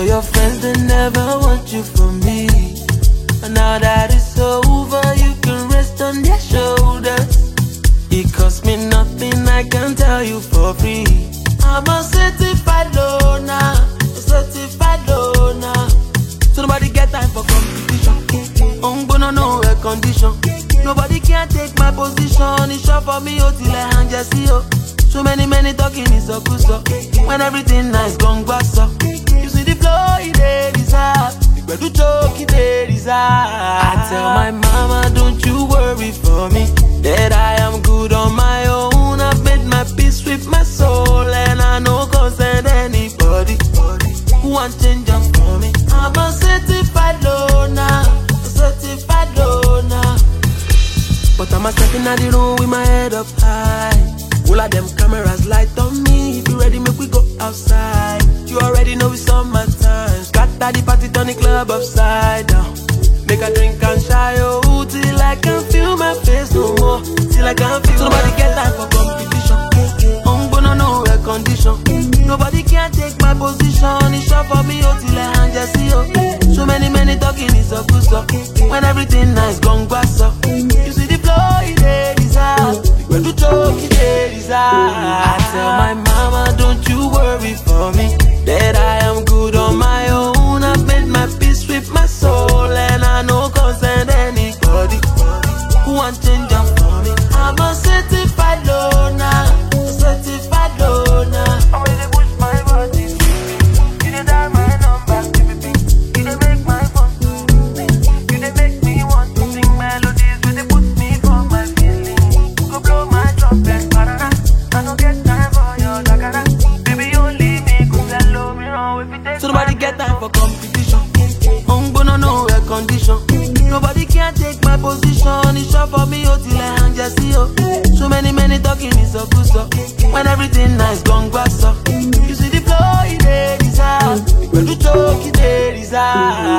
know your friends, they never want you for me. And now that it's over, you can rest on their shoulders. It cost me nothing, I can tell you for free. I'm a certified loner, a certified loner. So nobody get time for competition. Gonna no air condition. Nobody can take my position. It's short for me, till I hang just see you. So many talking is so good, so when everything nice, gone grass up. You see the flow, it is up. You better choke, it is up. I tell my mama, don't you worry for me, that I am good on my own. I've made my peace with my soul, and I no concern anybody who want change up for me. I'm a certified loner, a certified loner. But I'm a stepping out the room with my head up high. All of them cameras light on me. If you ready, make we go outside. You already know it's on my time. Scatter the party, turn the club upside down. Make a drink and shy, oh, till I can feel my face no more. Till I can feel. So nobody get time for competition. Gonna no air condition. Nobody can take my position. It's short for me, oh, till I hang just see you. So many talking is so good, so when everything nice, gone grass up. You see the flow, it is up. When you choke, it is up. I tell my mama, don't you worry for me, that I am good on my own. I've made my peace with my soul, and I no concern anybody who want change up for me. I'm a certified loner, a certified loner. I'm ready to push my body. You did dial my number, you did make my phone. You did make me want to sing melodies, you did put me for my feelings. Go blow my trumpet, parara. I don't get time for your dakara. Baby, only me could tell me wrong if it takes. So nobody get time for competition. Gonna no air condition. Nobody can take my position. It's short for me, oh, till I hang just see you. So many talking is so good, so when everything nice, gone grass up. You see the flow, it is up. When you choke, it is up.